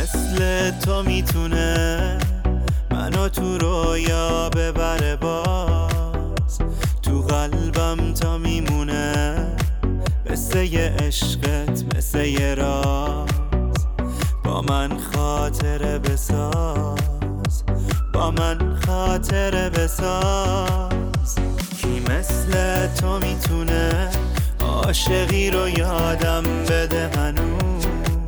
مثل تو میتونه منو تو رویا ببره، باز تو قلبم تا میمونه، مثل یه عشقت مثل یه راز. با من خاطره بساز، با من خاطره بساز. کی مثل تو میتونه عاشقی رو یادم بده هنوز،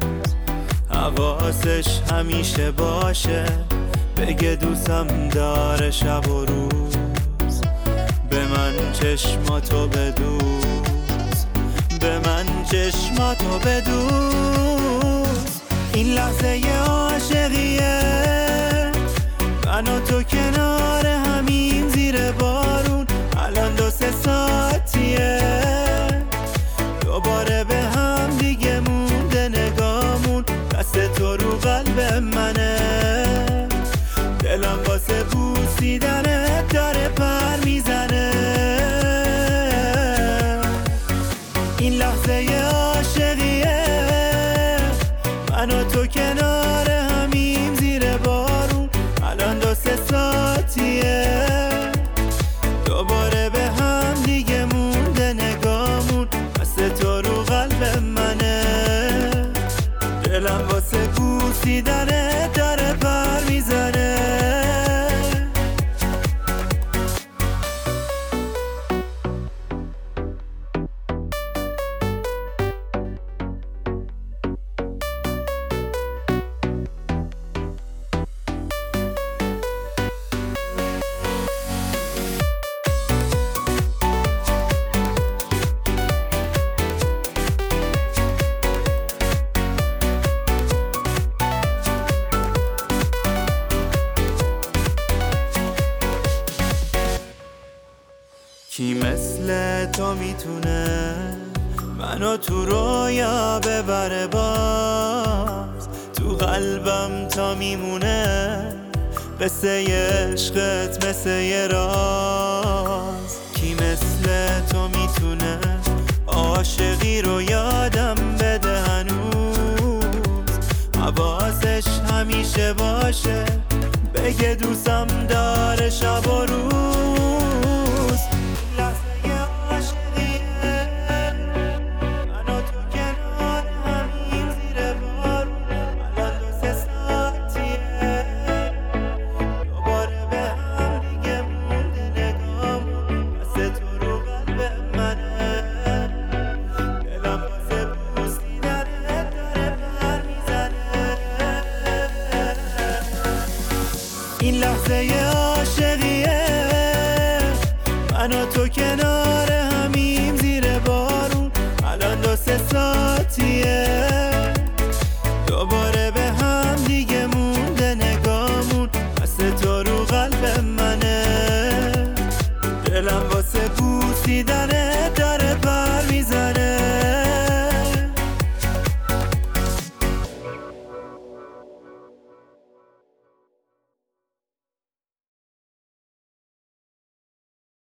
حواسش همیشه باشه، بگه دوستم داره شب و روز. به من چشماتو بدوز، به من چشماتو بدوز. این لحظه ی عاشقیه، من و تو کنار همین زیر بارون. الان 2-3 ساعتیه، دوباره به هم دیگه مونده نگامون. دست تو رو قلب منه، دلم واسه بوسیدنت داره پر میزنه. این لحظه ی عاشقیه، من و تو کنار همیم زیر بارون. الان 2-3 ساعتیه، دوباره به هم دیگه مونده نگامون. دست تو رو قلب منه، دلم واسه بوسیدنت داره پر میزنه. کی مثل تو میتونه منو تو رویا ببره، باز تو قلبم تا میمونه، قصه ی عشقت مثل یه راز. کی مثل تو میتونه عاشقی رو یادم بده هنوز، حواسش همیشه باشه، بگه دوستم داره شب و روز. این لحظه ی عاشقیه، من و تو